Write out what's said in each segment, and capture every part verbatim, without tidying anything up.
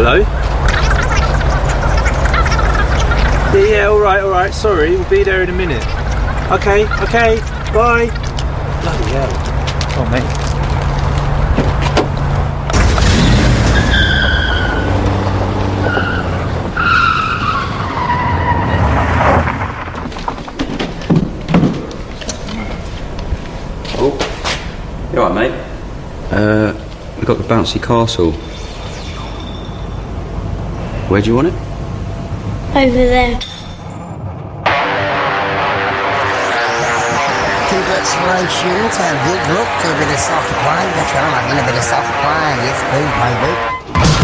Hello? Yeah, yeah, alright, alright, sorry, we'll be there in a minute. Okay, okay, bye. Bloody hell. Oh, mate. Oh, you alright, mate? Uh, we've got the bouncy castle. Where do you want it? Over there. Congratulations, a good look, a bit of soft play, that's right, I'm in a bit of soft play, yes, please, baby.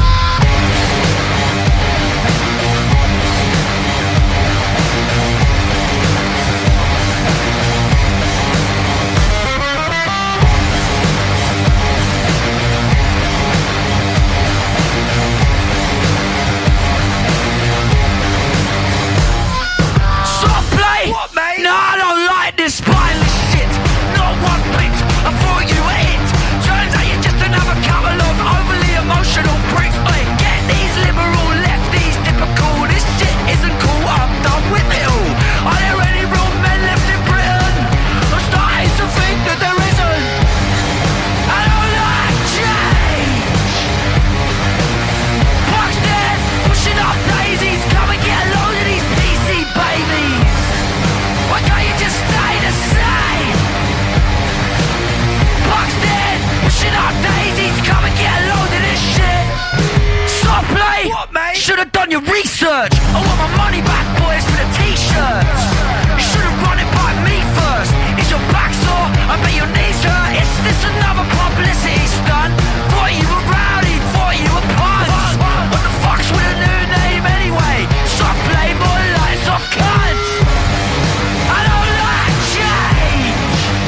Should have done your research. I want my money back, boys, for the t-shirts. You should have run it by me first. Is your back sore? I bet your knees hurt. Is this another publicity stunt? Thought you were rowdy, thought you were punts. What the fuck's with a new name anyway? Soft play, more like soft cunts. I don't like change.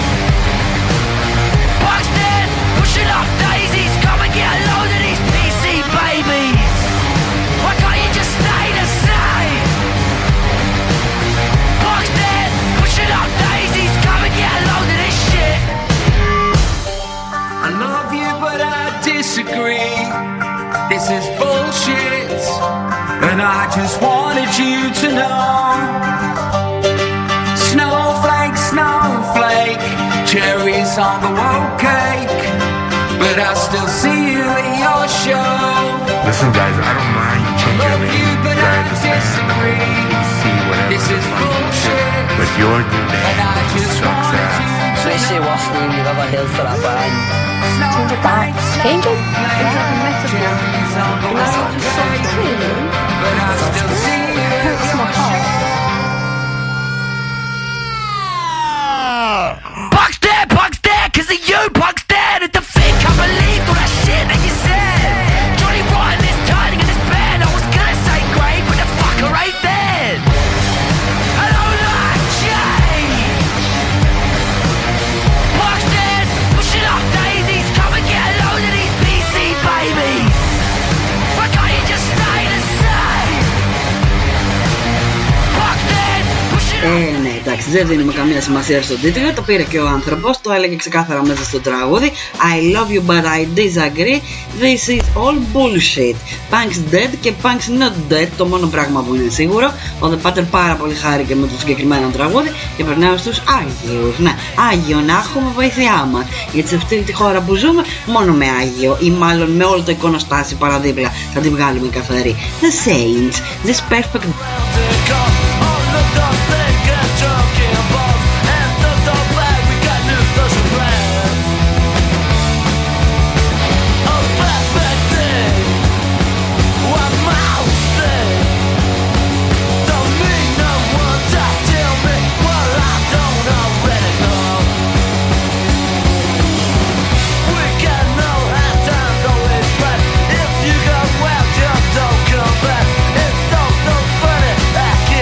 Buxton, pushing up daisies. Come and get a load of these P C babies. Why can't you just stay the same? Buxton, pushing up daisies. Come and get a load of this shit. I love you, but I disagree. This is bullshit, and I just wanted you to know. Snowflake, snowflake, cherries on the whole cake, but I still see you at your show. Listen, guys, I don't mind changing your name. You guys disagree. See whatever. This is bullshit, but your new name and I just sucks wanted ass. you to Let's see what's the name you've ever heard for that band. Change it back. Change it? Is that a metaphor? Am I just so true? but I still see you at Hurts my your heart. Bugs dead, Bugs dead, cause of you, Bugs dead. And to think I believed all that shit that you said. Johnny Rotten is turning in his bed. I was gonna say great, but the fucker ain't dead. I don't like change. Bugs dead, pushing up daisies. Come and get a load of these P C babies. Why can't you just stay the same? Bugs dead, pushing up. Ε, ναι, εντάξει, δεν δίνουμε καμία σημασία στον τίτλο. Το πήρε και ο άνθρωπος, το έλεγε ξεκάθαρα μέσα στο τραγούδι. I love you but I disagree. This is all bullshit. Punk's dead και Punk's not dead. Το μόνο πράγμα που είναι σίγουρο. Ο The Pater πάρα πολύ χάρηκε με το συγκεκριμένο τραγούδι και περνάω στους Άγιους. Ναι, Άγιο να έχουμε βοήθειά μας. Γιατί σε αυτή τη χώρα που ζούμε, μόνο με Άγιο ή μάλλον με όλο το εικονοστάσι παραδίπλα θα τη βγάλουμε καθαρή. The Saints, this perfect. If you go well, just don't come back. It's so, so funny. I can't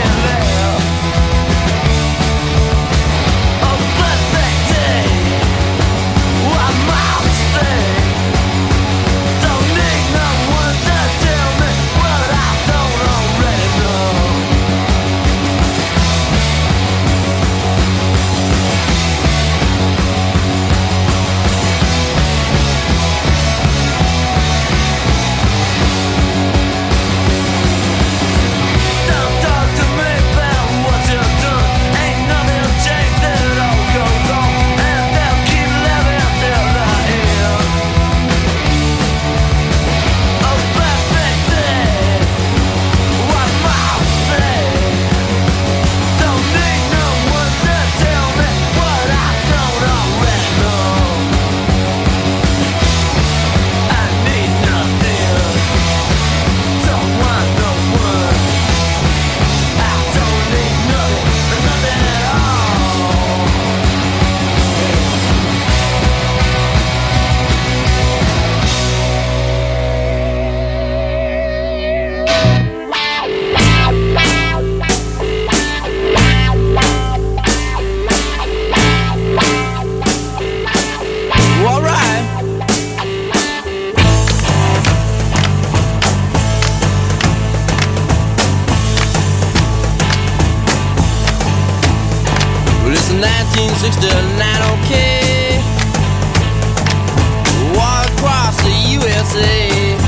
nineteen sixty-nine, okay. Walk across the U S A.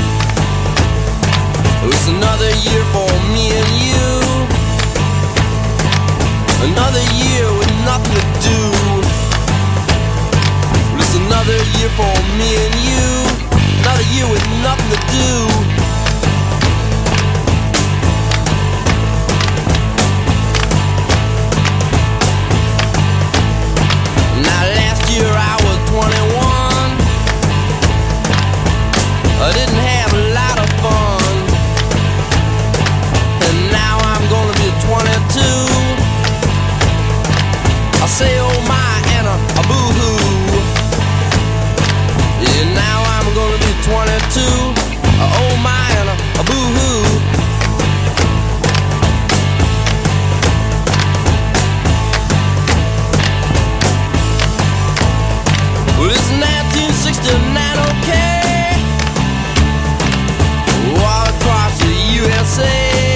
It's another year for me and you. Another year with nothing to do. It's another year for me and you. Another year with nothing to do. Now last year I was twenty-one. I didn't have a lot of fun. And now I'm gonna be twenty-two. I say oh my and a, a boo-hoo. Yeah, now I'm gonna be twenty-two. Uh, oh my and a, a boo-hoo. Well, it's nineteen sixty-nine, okay. All across the U S A.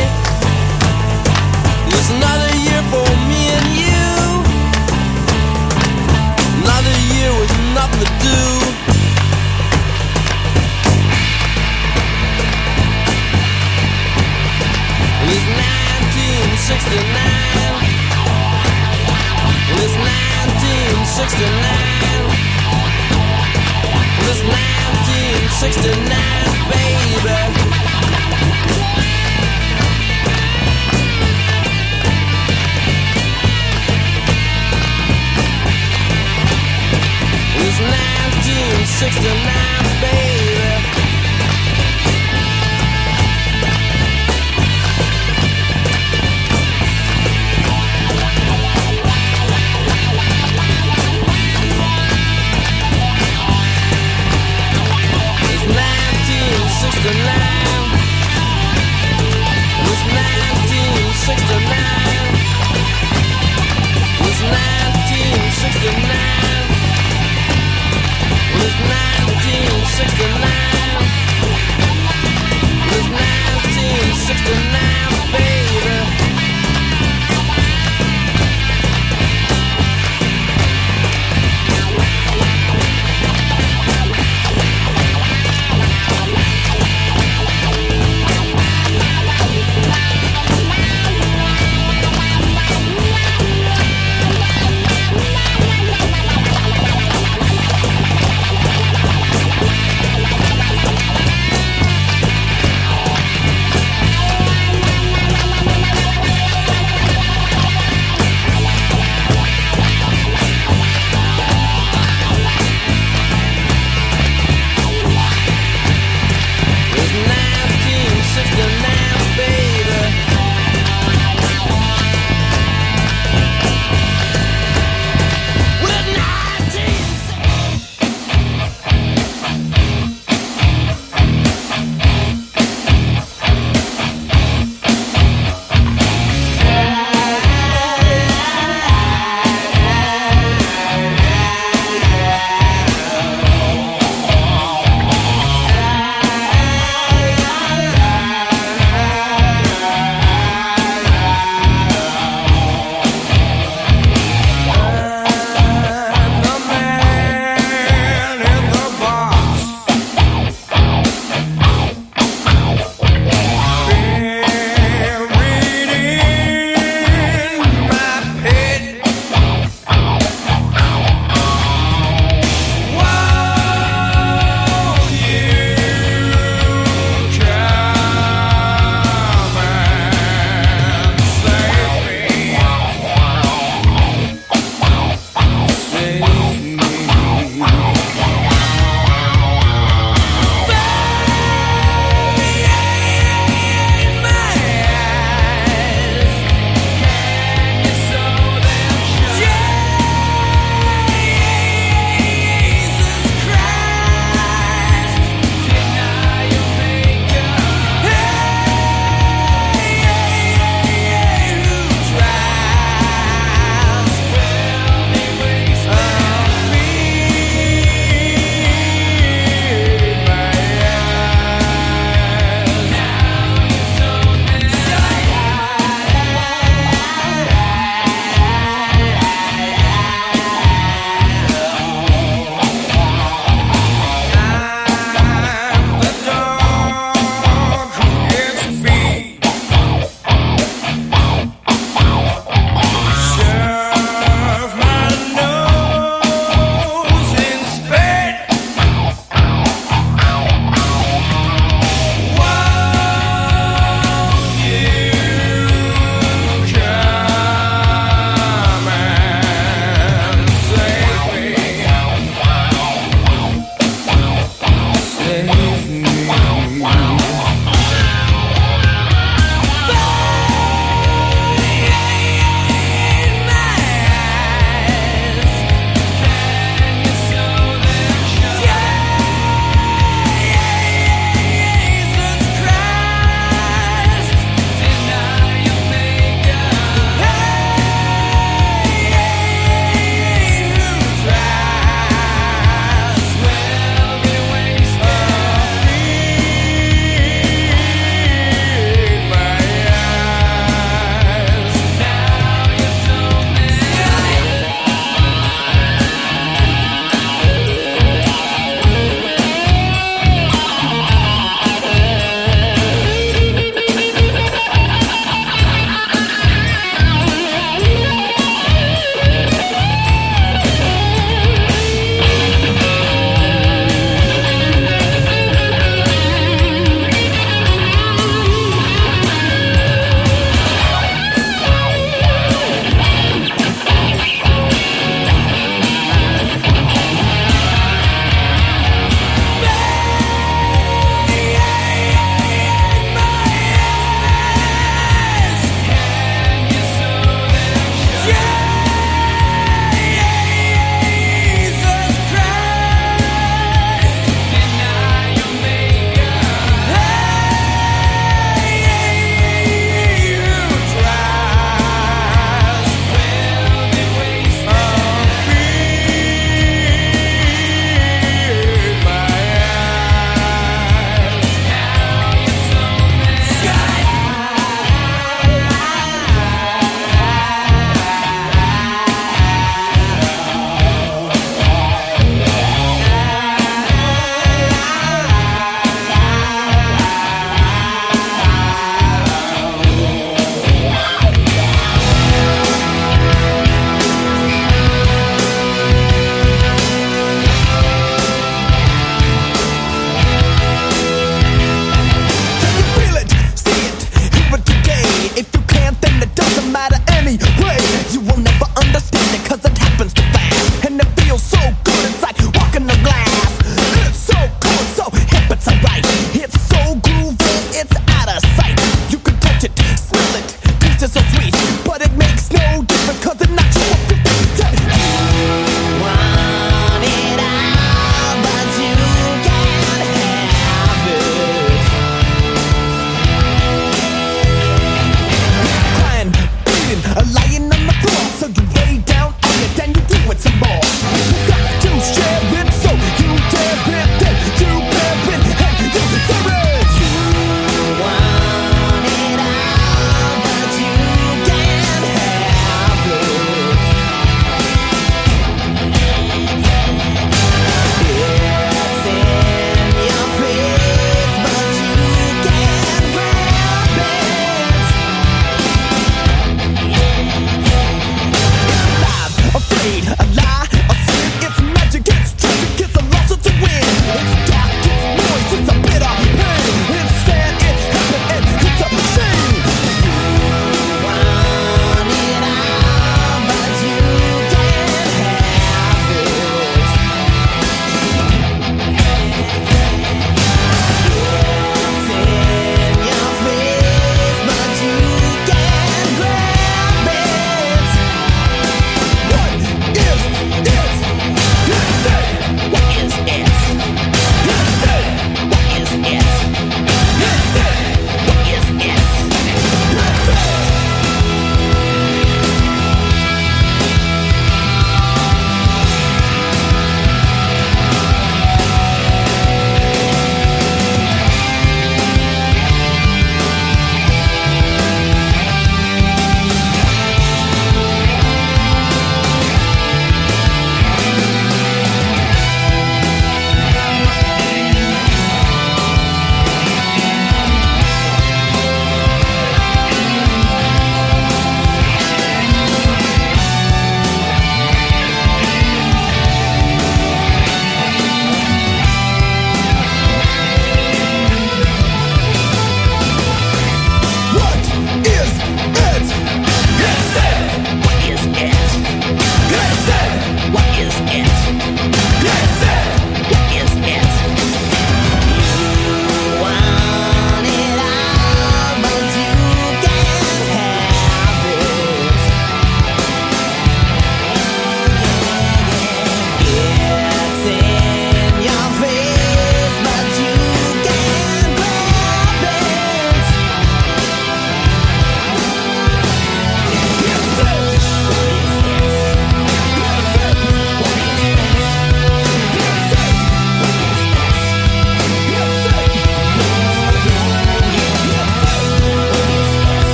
It's another year for me and you. Another year with nothing to do. It's nineteen sixty-nine. It's nineteen sixty-nine. It's nineteen sixty-nine, baby. It's nineteen sixty-nine, baby. It's nineteen sixty-nine. It's nineteen sixty-nine. It's nineteen sixty-nine. It's nineteen sixty-nine. It's nineteen sixty-nine, baby.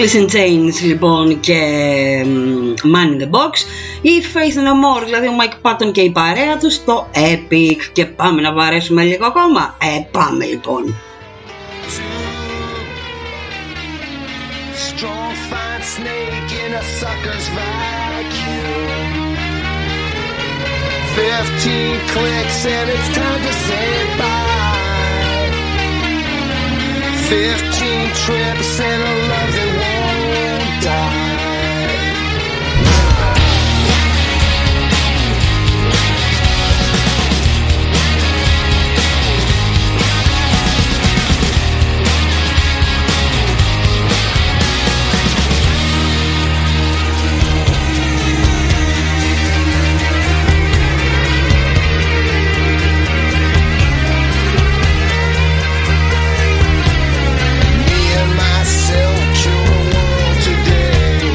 Alice in Chains λοιπόν και Man in the Box, ή Faith No More, δηλαδή ο Mike Patton και η παρέα τους στο Epic. Και πάμε να βαρέσουμε λίγο ακόμα. Ε, πάμε λοιπόν. Strong fine snake in a sucker's vacuum. Fifteen clicks and it's time to say bye. Fifteen trips and a love that won't die. Me and myself kill the world today.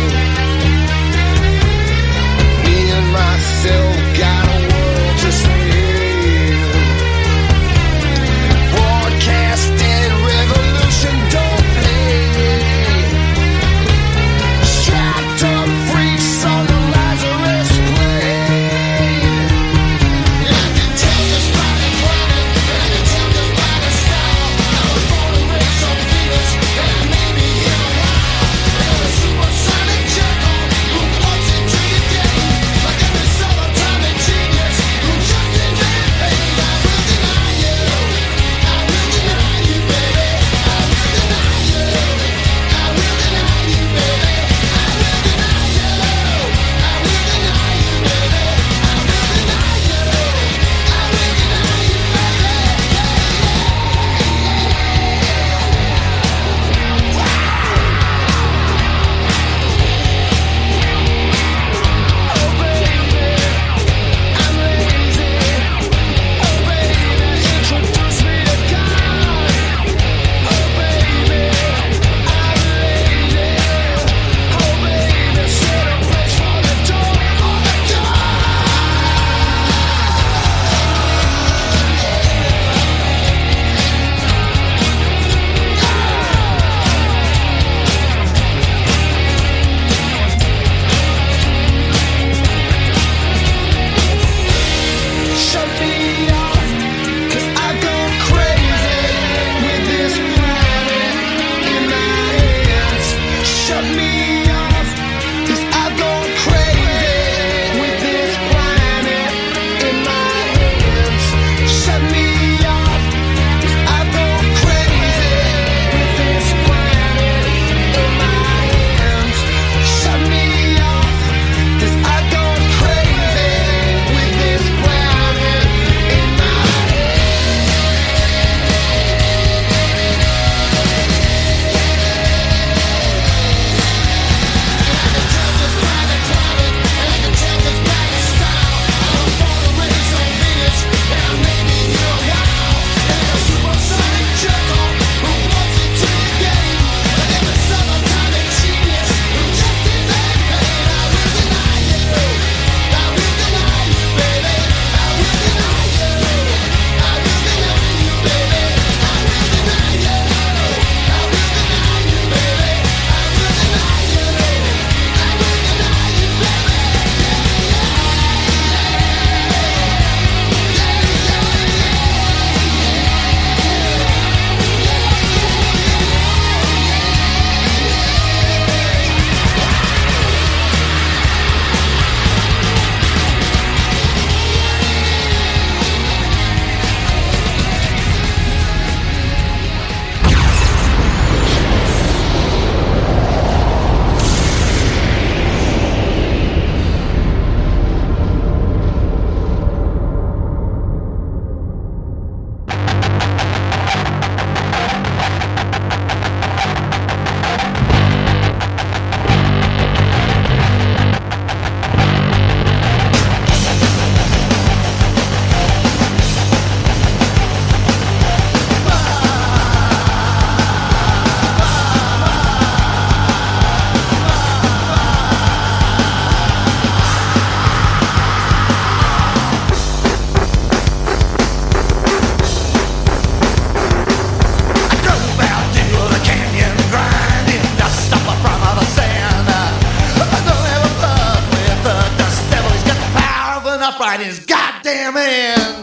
right in his goddamn hand.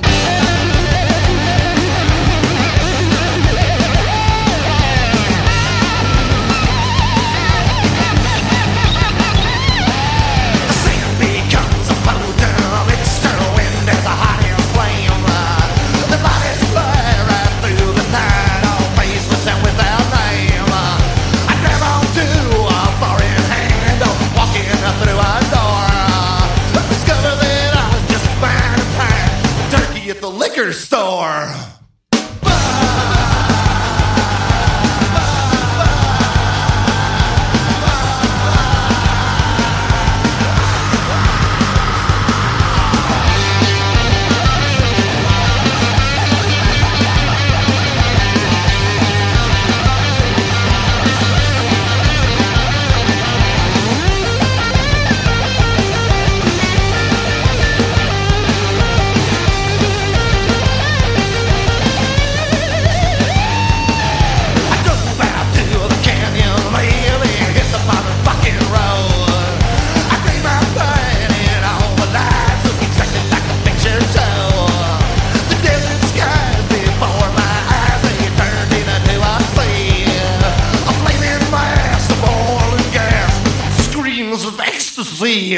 At the liquor store. Of ecstasy.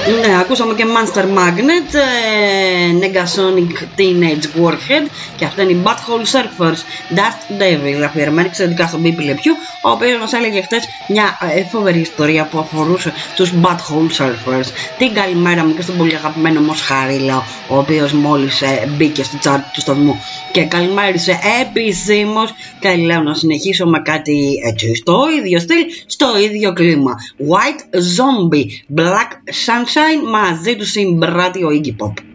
Ναι, ακούσαμε και Monster Magnet, Negasonic Teenage Warhead και αυτά είναι οι Butthole Surfers, Dust Devil, αφιερωμένοι εξαιρετικά στον Μπίπι Λεπιού, ο οποίος μας έλεγε χτες μια ε, φοβερή ιστορία που αφορούσε τους Butthole Surfers. Την καλημέρα μου και στον πολύ αγαπημένο Μοσχαρίλα, ο οποίος μόλις ε, μπήκε στο τσάρτ του σταθμού και καλημέρισε επισήμως, και λέω να συνεχίσω με κάτι έτσι στο ίδιο στυλ, στο ίδιο κλίμα. White Zombie, Black Sunshine, μαζί του συμπράττει ο Iggy Pop.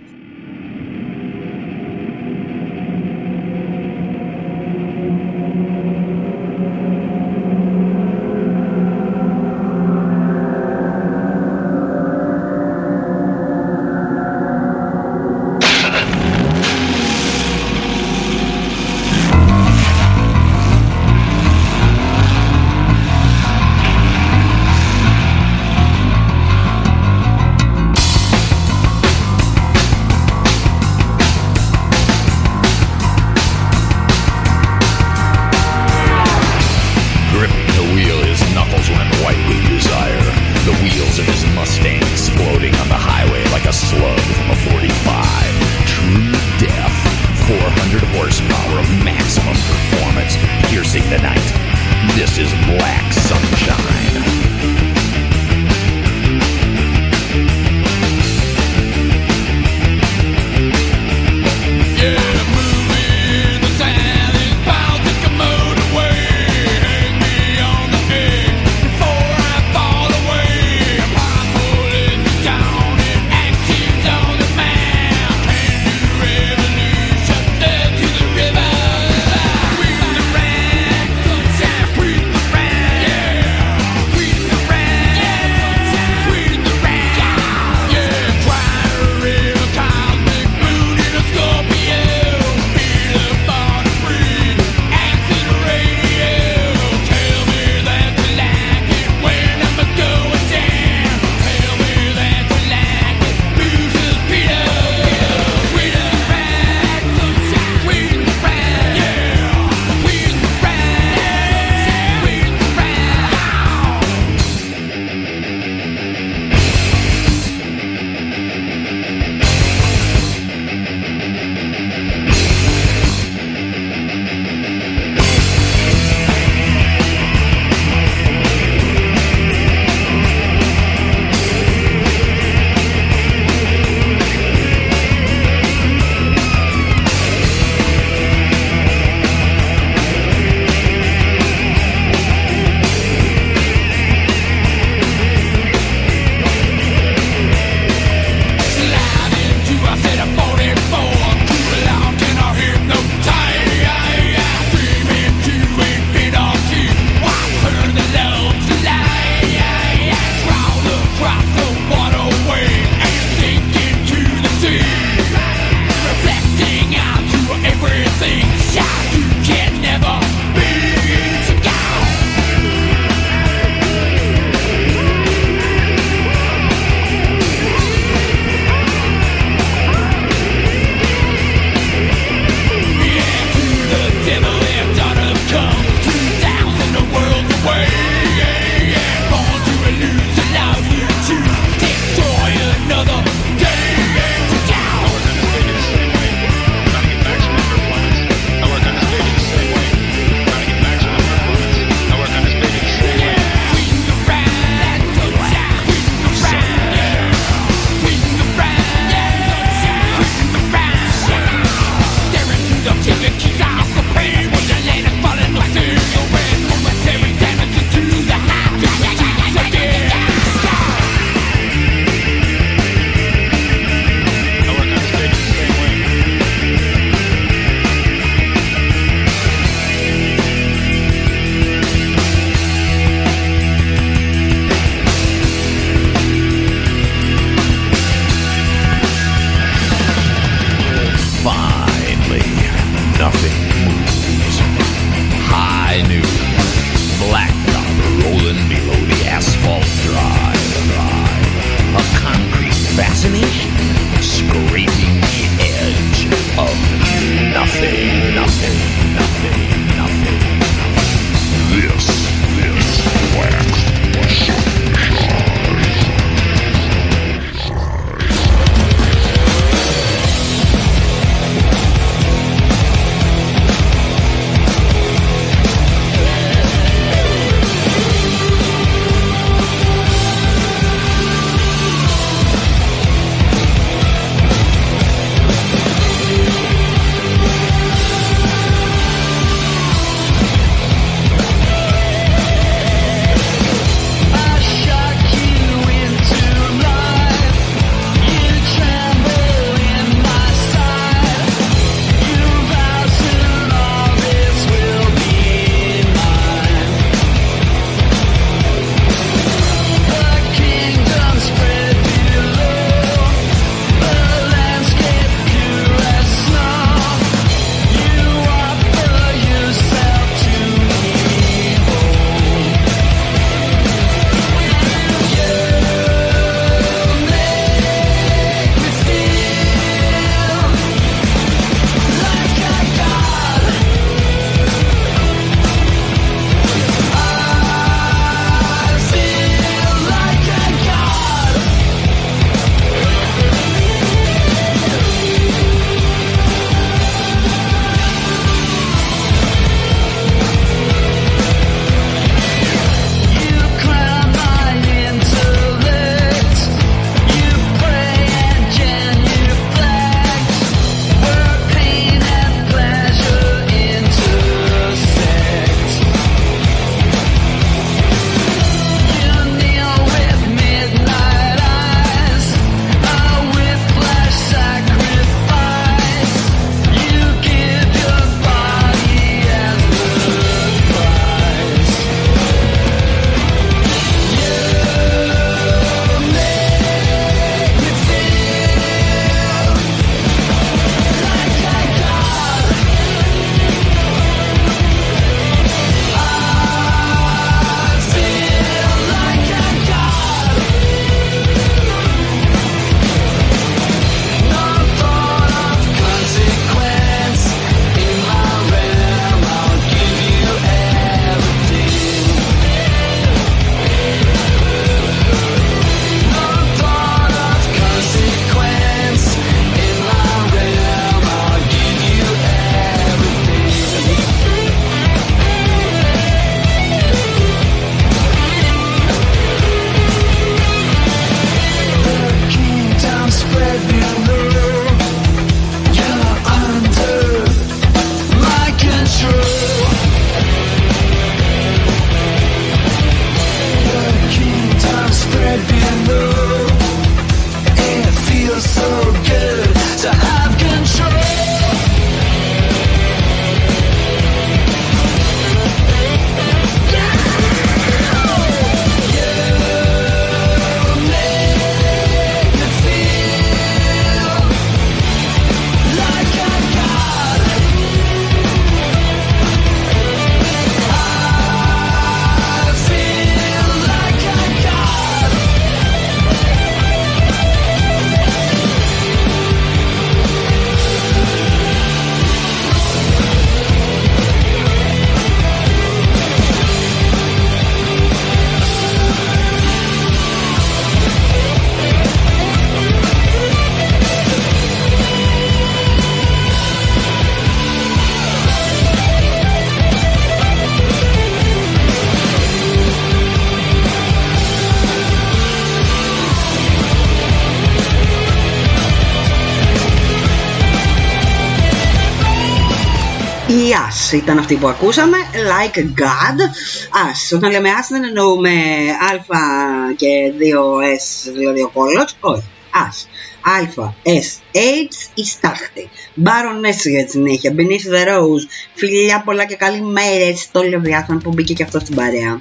Η As ήταν αυτή που ακούσαμε, Like God. As, όταν λέμε As δεν εννοούμε Α και δύο S, δηλαδή ο κόλλος, όχι. As, Α, S, H, η στάχτη. Baroness για τη συνέχεια, Beneath the Rose. Φιλιά πολλά και καλή μέρα στο Λεβιάθαν που μπήκε και αυτό στην παρέα.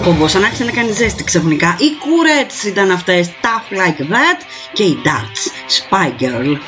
κόμπο, σαν άρχισε να κάνει ζέστη ξαφνικά. Οι Courettes ήταν αυτές, Tough Like That, και οι Darts, Spy Girl.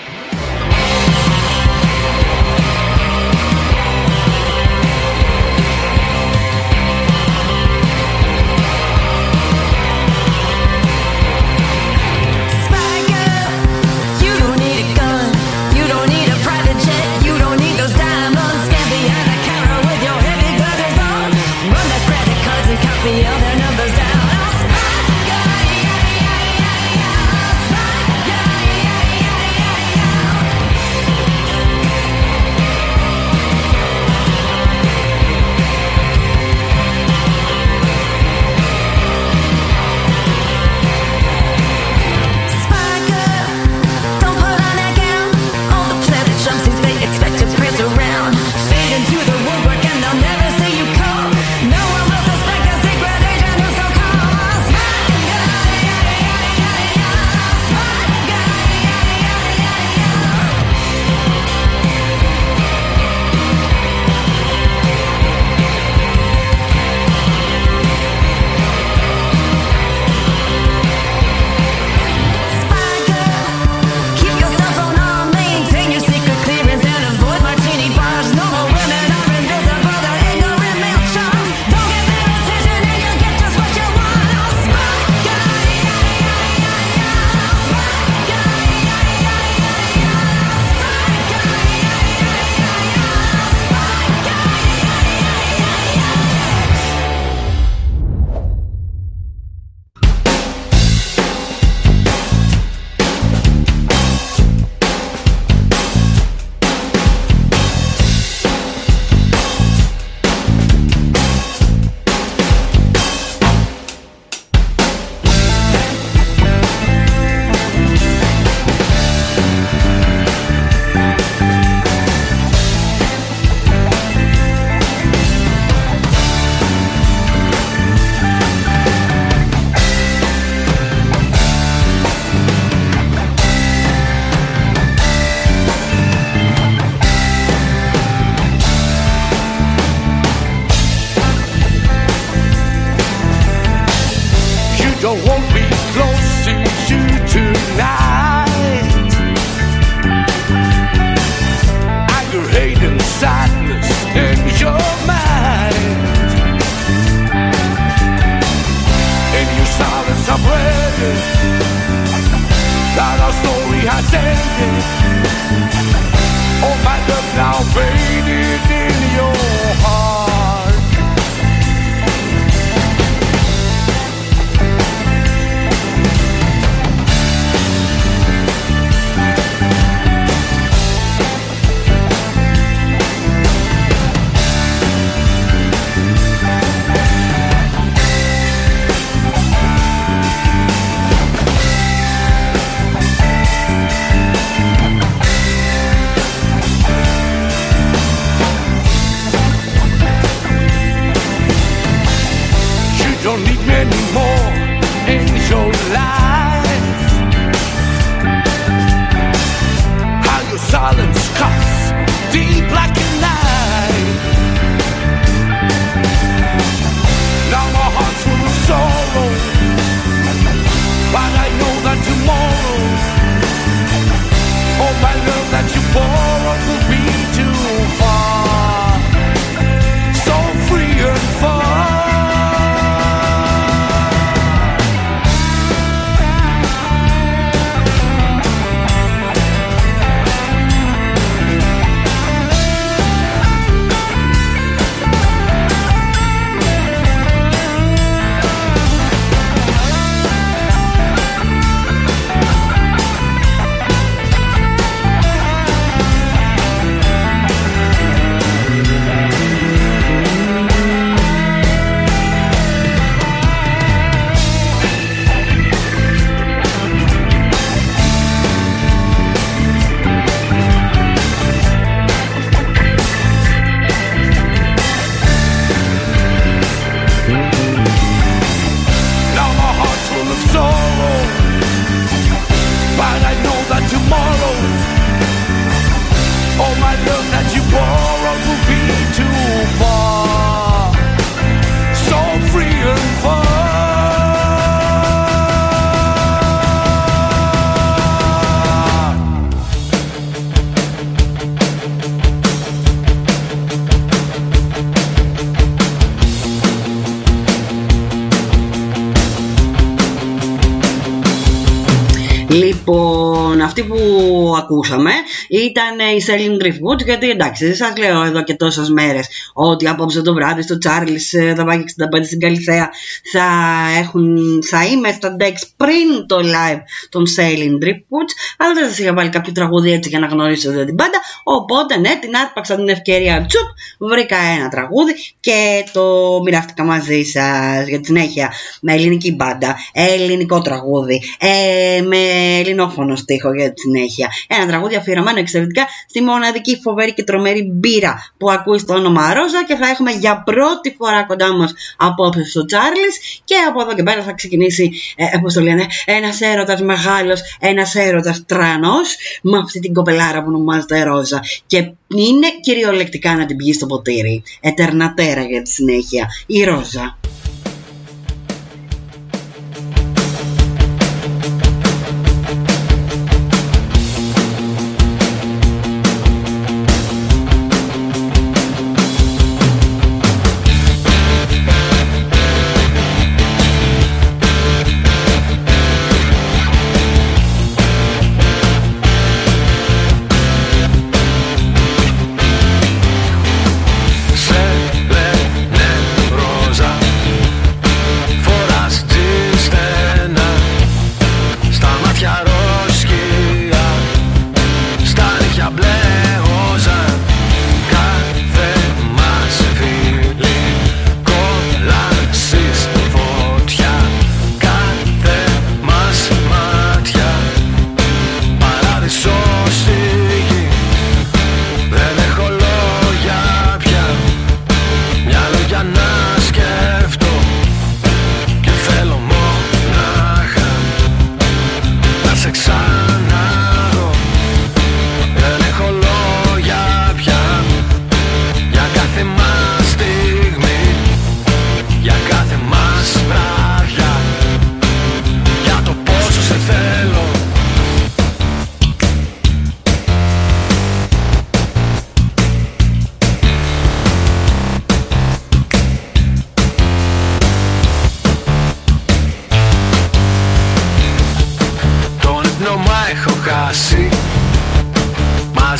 Λοιπόν, αυτή που ακούσαμε ήταν η Celine Driftwood, γιατί εντάξει, σας λέω εδώ και τόσες μέρες ότι απόψε το βράδυ στο Charles θα πάει εξήντα πέντε στην Καλυθέα θα, έχουν, θα είμαι στα Dex πριν το live των Celine Driftwood, αλλά δεν σας είχα βάλει κάποιο τραγούδι έτσι για να γνωρίσετε την μπάντα, οπότε ναι, την άρπαξα την ευκαιρία, τσουπ, βρήκα ένα τραγούδι και το μοιράστηκα μαζί σας για τη συνέχεια με ελληνική μπάντα, ελληνικό τραγούδι, ε, με ελληνόφωνο στίχο για τη συνέχεια. Ένα τραγούδι αφιερωμένο εξαιρετικά στη μοναδική φοβερή και τρομερή μπύρα που ακούει στο όνομα Ρόζα και θα έχουμε για πρώτη φορά κοντά μας απόψε στο Τσάρλις και από εδώ και πέρα θα ξεκινήσει, ε, πώς το λένε, ένας έρωτας μεγάλος, ένας έρωτας τρανός με αυτή την κοπελάρα που ονομάζεται Ρόζα και είναι κυριολεκτικά να την πιει στο ποτήρι. Ετερνατέρα για τη συνέχεια, η Ρόζα.